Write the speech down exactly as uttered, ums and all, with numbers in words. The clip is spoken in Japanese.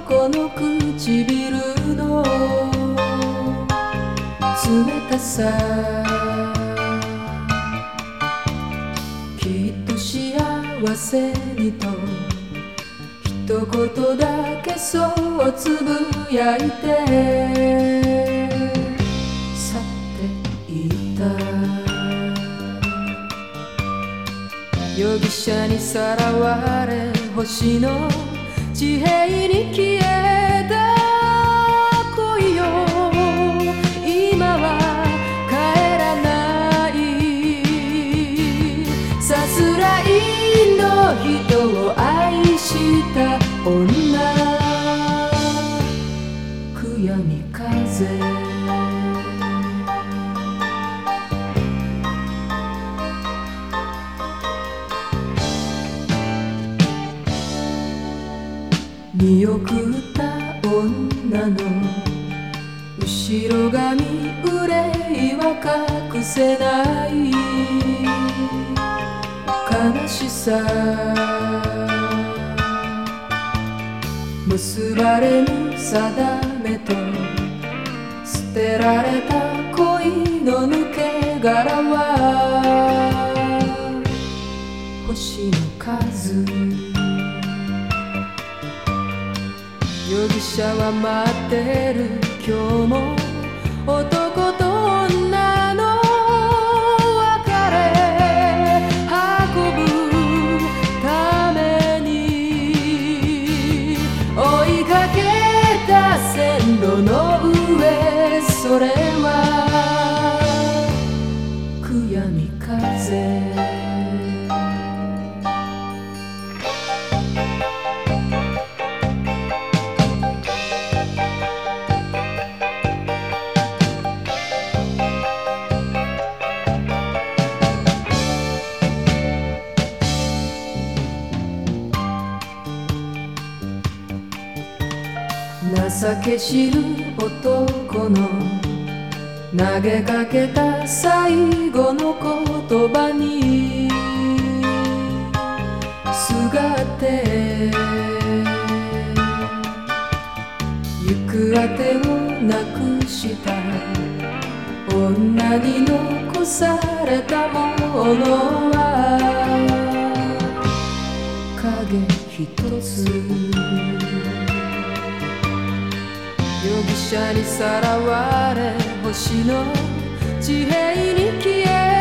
男の唇の冷たさ、きっと幸せにと一言だけそうつぶやいて去っていった。容疑者にさらわれ星の地平に消えた恋よ、今は帰らない。さすらいの人を愛した女、悔やみ風。見送った女の後ろ髪、憂いは隠せない悲しさ。結ばれぬ定めと捨てられた恋の抜け殻は星の数。容疑者は待ってる今日も、男と女の別れ運ぶために追いかけた線路の上、それは悔やみ風。情け知る男の投げかけた最後の言葉にすがって行くあてをなくした女に残されたものは影一つ。容疑者にさらわれ星の地平に消え